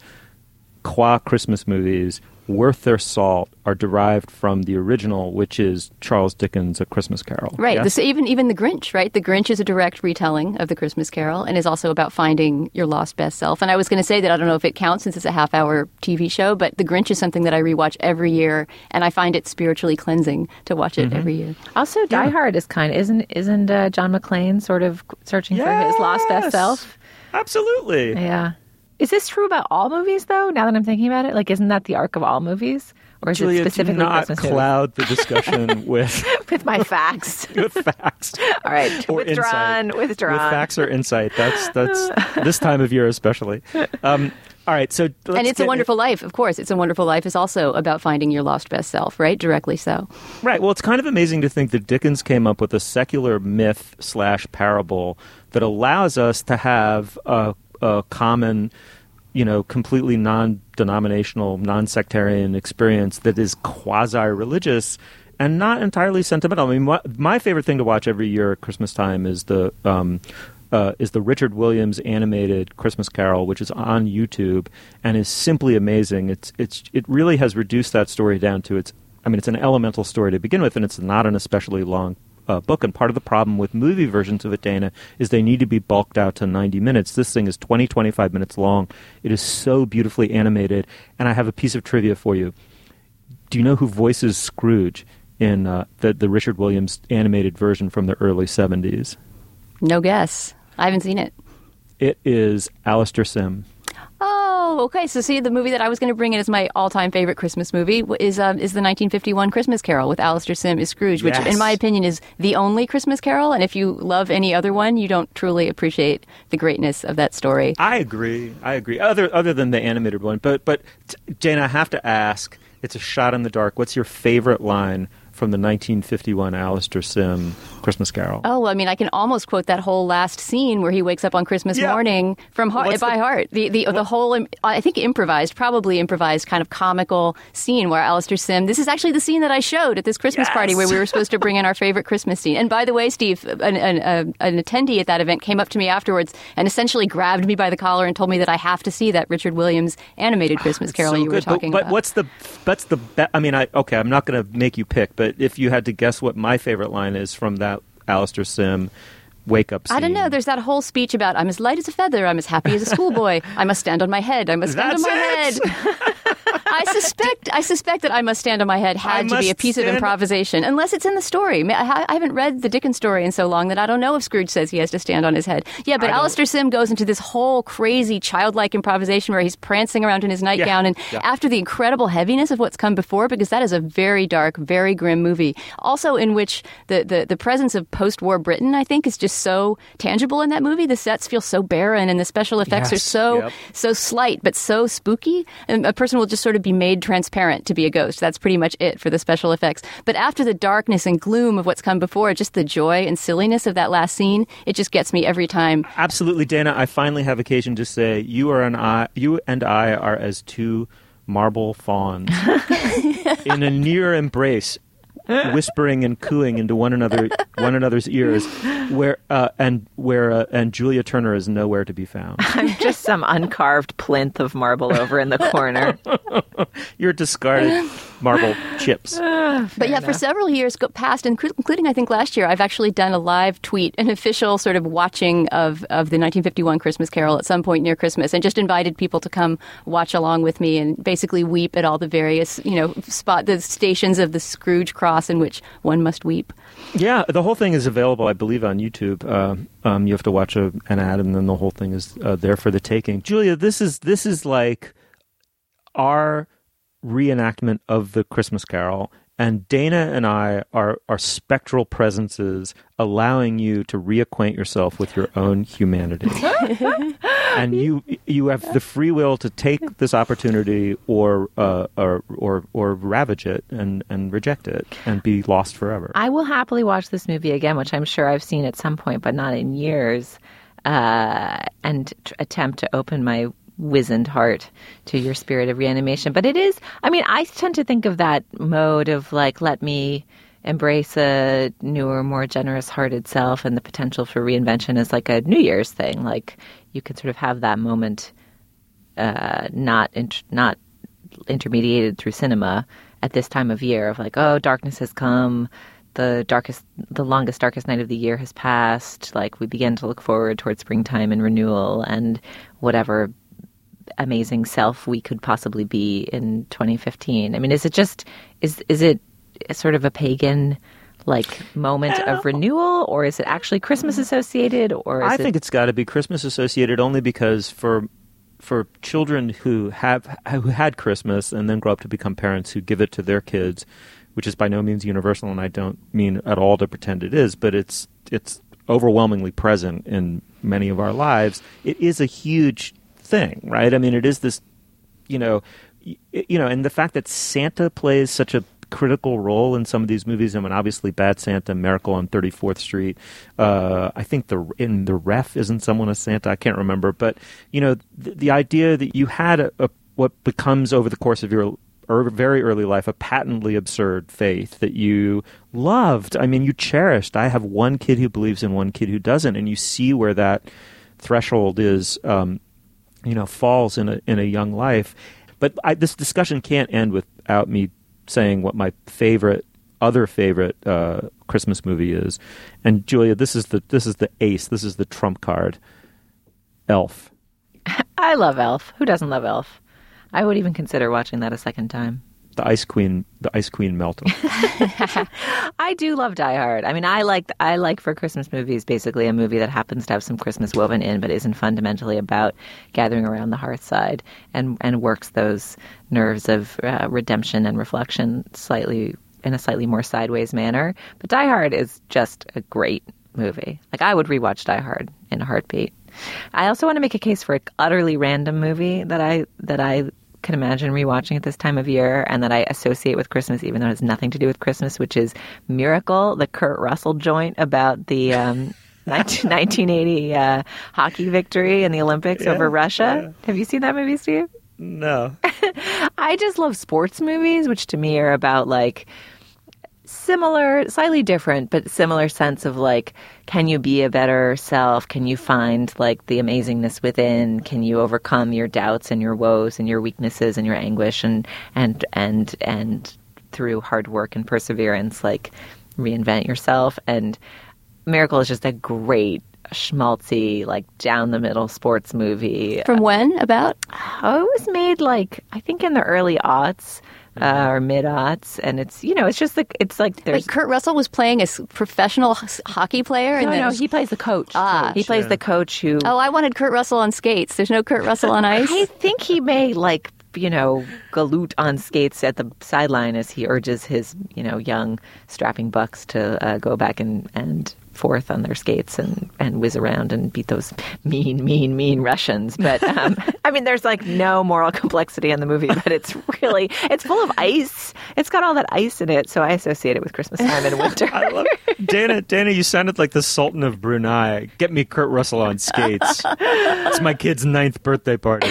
Speaker 2: qua Christmas movies, worth their salt, are derived from the original, which is Charles Dickens' A Christmas Carol.
Speaker 4: Right.
Speaker 2: Yes?
Speaker 4: Even The Grinch, right? The Grinch is a direct retelling of The Christmas Carol and is also about finding your lost best self. And I was going to say that I don't know if it counts since it's a half-hour TV show, but The Grinch is something that I rewatch every year, and I find it spiritually cleansing to watch it every year.
Speaker 3: Also, Die Hard is isn't John McClane sort of searching for his lost best self?
Speaker 2: Absolutely.
Speaker 3: Yeah. Is this true about all movies, though, now that I'm thinking about it? Like, isn't that the arc of all movies? Or is
Speaker 2: Julia,
Speaker 3: it specifically
Speaker 2: do not
Speaker 3: Christmas
Speaker 2: cloud the discussion with...
Speaker 3: with my facts.
Speaker 2: With facts.
Speaker 3: All right.
Speaker 2: Or
Speaker 3: withdrawn.
Speaker 2: With facts or insight. That's this time of year especially. All right, so
Speaker 4: and It's a Wonderful Life, of course. It's a Wonderful Life is also about finding your lost best self, right? Directly so.
Speaker 2: Right. Well, it's kind of amazing to think that Dickens came up with a secular myth / parable that allows us to have a common, you know, completely non-denominational, non-sectarian experience that is quasi-religious and not entirely sentimental. I mean, my favorite thing to watch every year at Christmas time is the Richard Williams animated Christmas Carol, which is on YouTube and is simply amazing. It really has reduced that story down to it's an elemental story to begin with, and it's not an especially long book. And part of the problem with movie versions of it, Dana, is they need to be bulked out to 90 minutes. This thing is 25 minutes long. It is so beautifully animated. And I have a piece of trivia for you. Do you know who voices Scrooge in the Richard Williams animated version from the early 70s?
Speaker 4: No guess. I haven't seen it.
Speaker 2: It is Alastair Sim.
Speaker 4: Oh, okay. So see, the movie that I was going to bring in as my all-time favorite Christmas movie is the 1951 Christmas Carol with Alastair Sim as Scrooge, which in my opinion is the only Christmas Carol. And if you love any other one, you don't truly appreciate the greatness of that story.
Speaker 2: I agree. Other than the animated one. But Dana, I have to ask, it's a shot in the dark. What's your favorite line from the 1951 Alastair Sim Christmas Carol?
Speaker 4: Oh, I mean, I can almost quote that whole last scene where he wakes up on Christmas morning by heart. The whole, I think, probably improvised kind of comical scene where Alastair Sim, this is actually the scene that I showed at this Christmas party where we were supposed to bring in our favorite Christmas scene. And by the way, Steve, an attendee at that event came up to me afterwards and essentially grabbed me by the collar and told me that I have to see that Richard Williams animated Christmas Carol you were talking about.
Speaker 2: But I'm not going to make you pick, but if you had to guess what my favorite line is from that Alastair Sim wake-up scene.
Speaker 4: I don't know. There's that whole speech about, I'm as light as a feather, I'm as happy as a schoolboy, I must stand on my head, I must stand on my head. I suspect that I must stand on my head had to be a piece of improvisation, unless it's in the story. I haven't read the Dickens story in so long that I don't know if Scrooge says he has to stand on his head. Yeah, but Alastair Sim goes into this whole crazy childlike improvisation where he's prancing around in his nightgown, and after the incredible heaviness of what's come before, because that is a very dark, very grim movie, also in which the presence of post-war Britain, I think, is just so tangible in that movie. The sets feel so barren, and the special effects are so slight, but so spooky. And a person will just sort of be made transparent to be a ghost. That's pretty much it for the special effects. But after the darkness and gloom of what's come before, just the joy and silliness of that last scene, it just gets me every time.
Speaker 2: Absolutely, Dana. I finally have occasion to say you and I are as two marble fawns in a near embrace, whispering and cooing into one another's ears, and Julia Turner is nowhere to be found.
Speaker 3: I'm just some uncarved plinth of marble over in the corner.
Speaker 2: You're discarded marble chips.
Speaker 4: But yeah, for several years past, including I think last year, I've actually done a live tweet, an official sort of watching of the 1951 Christmas Carol at some point near Christmas, and just invited people to come watch along with me and basically weep at all the various, the stations of the Scrooge cross in which one must weep.
Speaker 2: Yeah, the whole thing is available, I believe, on YouTube. You have to watch an ad, and then the whole thing is there for the taking. Julia, this is like our reenactment of the Christmas Carol, and Dana and I are spectral presences allowing you to reacquaint yourself with your own humanity. And you have the free will to take this opportunity or ravage it and reject it and be lost forever.
Speaker 3: I will happily watch this movie again, which I'm sure I've seen at some point, but not in years, and attempt to open my wizened heart to your spirit of reanimation. But it is, I tend to think of that mode of like, let me embrace a newer, more generous-hearted self and the potential for reinvention as like a New Year's thing. Like you could sort of have that moment, not intermediated through cinema at this time of year of like, oh, darkness has come. The longest, darkest night of the year has passed. Like we begin to look forward towards springtime and renewal and whatever amazing self we could possibly be in 2015. Is it sort of a pagan like moment of renewal, or is it actually Christmas associated? Or
Speaker 2: I think it's got to be Christmas associated, only because for children who had Christmas and then grow up to become parents who give it to their kids, which is by no means universal, and I don't mean at all to pretend it is, but it's overwhelmingly present in many of our lives. It is a huge thing, right? It is this, and the fact that Santa plays such a critical role in some of these movies. Obviously, Bad Santa, Miracle on 34th Street. I think in the Ref isn't someone a Santa. I can't remember, but the idea that you had what becomes over the course of your very early life a patently absurd faith that you loved. You cherished. I have one kid who believes and one kid who doesn't, and you see where that threshold is. Falls in a young life. But this discussion can't end without me saying what my other favorite Christmas movie is. And Julia, this is the ace. This is the trump card. Elf.
Speaker 3: I love Elf. Who doesn't love Elf? I would even consider watching that a second time.
Speaker 2: The Ice Queen melted.
Speaker 3: I do love Die Hard. I mean, I like for Christmas movies basically a movie that happens to have some Christmas woven in, but isn't fundamentally about gathering around the hearthside and works those nerves of redemption and reflection in a slightly more sideways manner. But Die Hard is just a great movie. Like, I would rewatch Die Hard in a heartbeat. I also want to make a case for an utterly random movie that I can imagine rewatching at this time of year and that I associate with Christmas, even though it has nothing to do with Christmas, which is Miracle, the Kurt Russell joint about the 1980 hockey victory in the Olympics over Russia. Yeah. Have you seen that movie, Steve?
Speaker 2: No.
Speaker 3: I just love sports movies, which to me are about like similar, slightly different, but similar sense of like, can you be a better self? Can you find like the amazingness within? Can you overcome your doubts and your woes and your weaknesses and your anguish and through hard work and perseverance, like reinvent yourself? And Miracle is just a great schmaltzy, like down the middle sports movie.
Speaker 4: From when? About?
Speaker 3: Oh, it was made like I think in the early aughts. Or mid-aughts, and it's, you know, it's just like, it's like there's...
Speaker 4: Wait, Kurt Russell was playing a professional hockey player?
Speaker 3: No, he plays the coach. He plays the coach who...
Speaker 4: Oh, I wanted Kurt Russell on skates. There's no Kurt Russell on ice?
Speaker 3: I think he may, like, you know, galoot on skates at the sideline as he urges his, you know, young strapping bucks to go back and forth on their skates and whiz around and beat those mean Russians. But I mean, there's like no moral complexity in the movie, but it's full of ice. It's got all that ice in it, so I associate it with Christmas time and winter.
Speaker 2: I love it. Dana, you sounded like the Sultan of Brunei. Get me Kurt Russell on skates. It's my kid's 9th birthday party.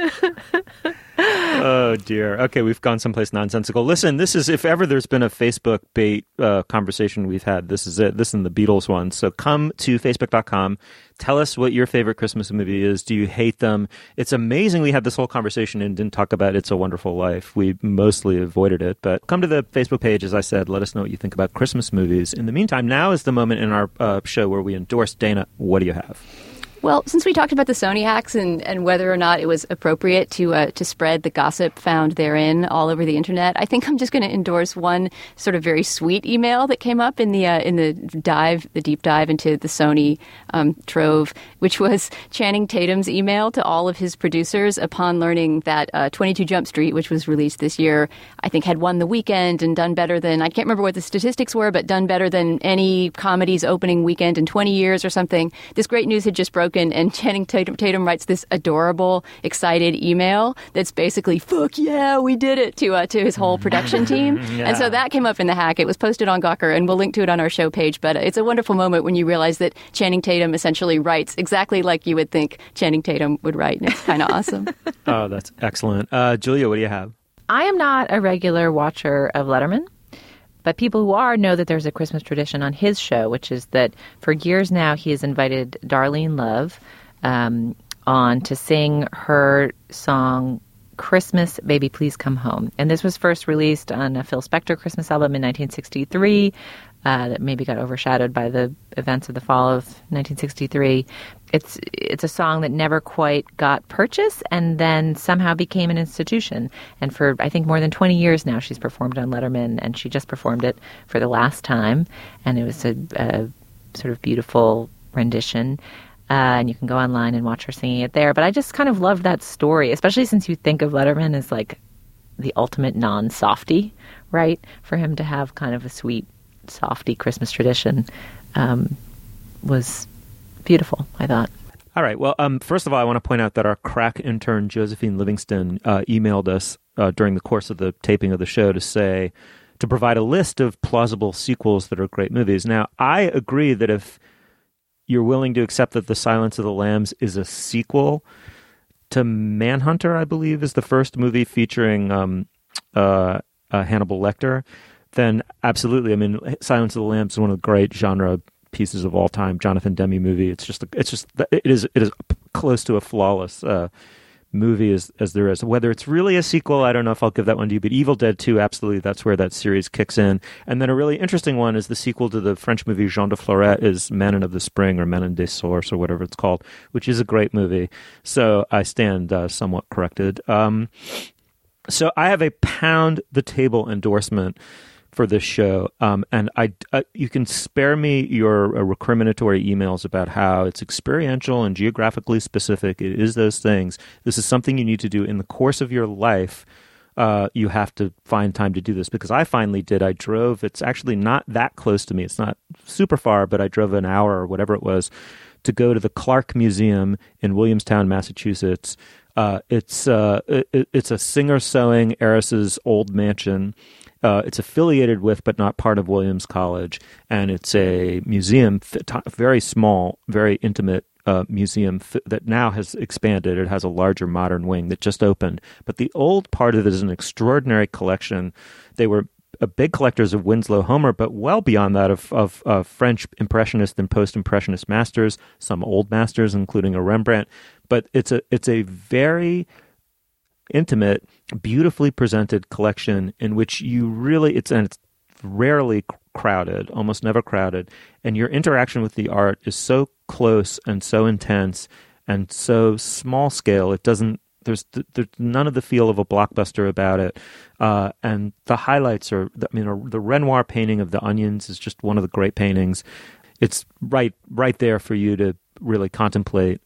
Speaker 2: Oh, dear. Okay, we've gone someplace nonsensical. Listen, this is, if ever there's been a Facebook bait conversation we've had, this is it. This and the Beatles one. So come to Facebook.com. Tell us what your favorite Christmas movie is. Do you hate them? It's amazing we had this whole conversation and didn't talk about It's a Wonderful Life. We mostly avoided it. But come to the Facebook page, as I said. Let us know what you think about Christmas movies. In the meantime, now is the moment in our show where we endorse. Dana, what do you have?
Speaker 4: Well, since we talked about the Sony hacks and whether or not it was appropriate to spread the gossip found therein all over the internet, I think I'm just going to endorse one sort of very sweet email that came up in the deep dive into the Sony trove, which was Channing Tatum's email to all of his producers upon learning that 22 Jump Street, which was released this year, I think had won the weekend and done better than, I can't remember what the statistics were, but done better than any comedy's opening weekend in 20 years or something. This great news had just broken. And Channing Tatum writes this adorable, excited email that's basically, fuck yeah, we did it, to his whole production team. Yeah. And so that came up in the hack. It was posted on Gawker, and we'll link to it on our show page. But it's a wonderful moment when you realize that Channing Tatum essentially writes exactly like you would think Channing Tatum would write. And it's kind of awesome.
Speaker 2: Oh, that's excellent. Julia, what do you have?
Speaker 3: I am not a regular watcher of Letterman. But people who are know that there's a Christmas tradition on his show, which is that for years now he has invited Darlene Love on to sing her song Christmas, Baby Please Come Home. And this was first released on a Phil Spector Christmas album in 1963 that maybe got overshadowed by the events of the fall of 1963. It's a song that never quite got purchased and then somehow became an institution. And for, I think, more than 20 years now, she's performed on Letterman, and she just performed it for the last time. And it was a sort of beautiful rendition. And you can go online and watch her singing it there. But I just kind of love that story, especially since you think of Letterman as like the ultimate non-softie, right? For him to have kind of a sweet, softie Christmas tradition was beautiful, I thought.
Speaker 2: All right. Well, first of all, I want to point out that our crack intern, Josephine Livingston, emailed us during the course of the taping of the show to provide a list of plausible sequels that are great movies. Now, I agree that if you're willing to accept that The Silence of the Lambs is a sequel to Manhunter, I believe, is the first movie featuring Hannibal Lecter, then absolutely. I mean, Silence of the Lambs is one of the great genre pieces of all time. Jonathan Demme movie. It is close to a flawless movie as there is. Whether it's really a sequel, I don't know if I'll give that one to you, but Evil Dead 2, absolutely, that's where that series kicks in. And then a really interesting one is the sequel to the French movie Jean de Florette is Manon of the Spring or Manon des Sources or whatever it's called, which is a great movie. So I stand somewhat corrected. So I have a pound the table endorsement for this show, and you can spare me your recriminatory emails about how it's experiential and geographically specific. It is those things. This is something you need to do in the course of your life. You have to find time to do this, because I finally did. I drove. It's actually not that close to me. It's not super far, but I drove an hour or whatever it was to go to the Clark Museum in Williamstown, Massachusetts. It's a Singer-sewing heiress's old mansion. It's affiliated with, but not part of, Williams College, and it's a museum, very small, very intimate museum that now has expanded. It has a larger modern wing that just opened, but the old part of it is an extraordinary collection. They were big collectors of Winslow Homer, but well beyond that of French Impressionist and Post-Impressionist masters, some old masters, including a Rembrandt. But it's a very intimate, beautifully presented collection in which you really, it's rarely crowded, almost never crowded, and your interaction with the art is so close and so intense and so small scale. It doesn't, there's none of the feel of a blockbuster about it, and the highlights are, the Renoir painting of the onions is just one of the great paintings. It's right there for you to really contemplate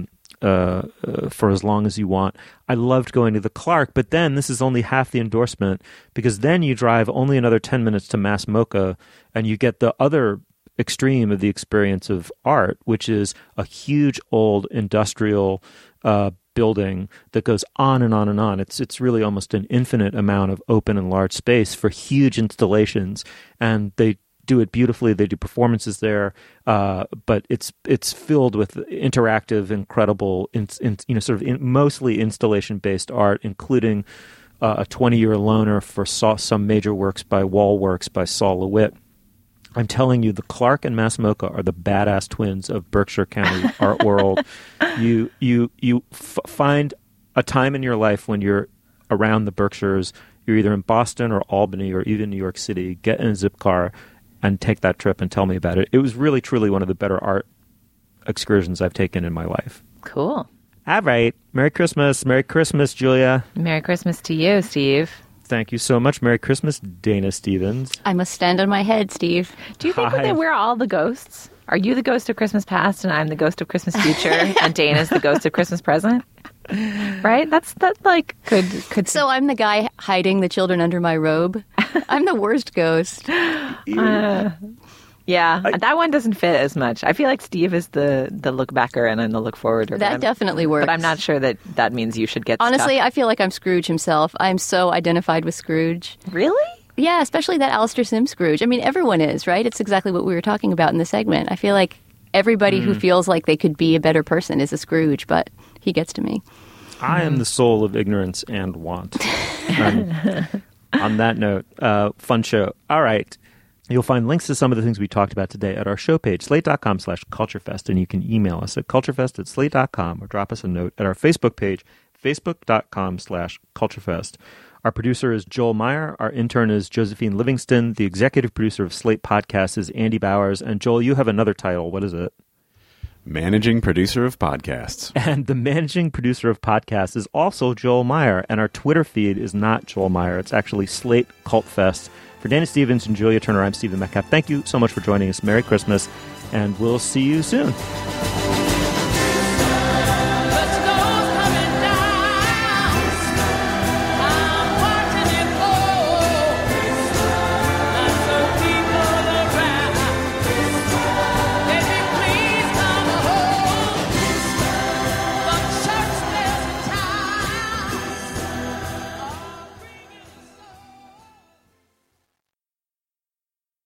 Speaker 2: for as long as you want. I loved going to the Clark, but then this is only half the endorsement, because then you drive only another 10 minutes to Mass MoCA and you get the other extreme of the experience of art, which is a huge old industrial building that goes on and on and on. It's really almost an infinite amount of open and large space for huge installations, and they do it beautifully. They do performances there, but it's filled with interactive, incredible, mostly installation-based art, including a 20-year loaner for some major works by Wall Works by Saul LeWitt. I'm telling you, the Clark and Mass MoCA are the badass twins of Berkshire County art world. You find a time in your life when you're around the Berkshires. You're either in Boston or Albany or even New York City. Get in a zip car and take that trip and tell me about it. It was really, truly one of the better art excursions I've taken in my life.
Speaker 3: Cool.
Speaker 2: All right. Merry Christmas. Merry Christmas, Julia.
Speaker 3: Merry Christmas to you, Steve.
Speaker 2: Thank you so much. Merry Christmas, Dana Stevens.
Speaker 4: I must stand on my head, Steve.
Speaker 3: Do you think that we're all the ghosts? Are you the ghost of Christmas past and I'm the ghost of Christmas future and Dana's the ghost of Christmas present? Right? Could.
Speaker 4: So I'm the guy hiding the children under my robe. I'm the worst ghost.
Speaker 3: Yeah, that one doesn't fit as much. I feel like Steve is the look backer and I'm the look forwarder.
Speaker 4: That definitely works.
Speaker 3: But I'm not sure that means you should get
Speaker 4: Honestly,
Speaker 3: stuff.
Speaker 4: I feel like I'm Scrooge himself. I'm so identified with Scrooge.
Speaker 3: Really?
Speaker 4: Yeah, especially that Alistair Sim Scrooge. I mean, everyone is, right? It's exactly what we were talking about in the segment. I feel like everybody who feels like they could be a better person is a Scrooge, but he gets to me.
Speaker 2: I am the soul of ignorance and want. On that note, fun show. All right. You'll find links to some of the things we talked about today at our show page, slate.com/culturefest, and you can email us at culturefest@slate.com or drop us a note at our Facebook page, facebook.com/culturefest. Our producer is Joel Meyer. Our intern is Josephine Livingston. The executive producer of Slate Podcasts is Andy Bowers. And Joel, you have another title. What is it?
Speaker 5: Managing producer of podcasts.
Speaker 2: And the managing producer of podcasts is also Joel Meyer. And our Twitter feed is not Joel Meyer. It's actually Slate Cult Fest. For Dana Stevens and Julia Turner, I'm Stephen Metcalf. Thank you so much for joining us. Merry Christmas, and we'll see you soon.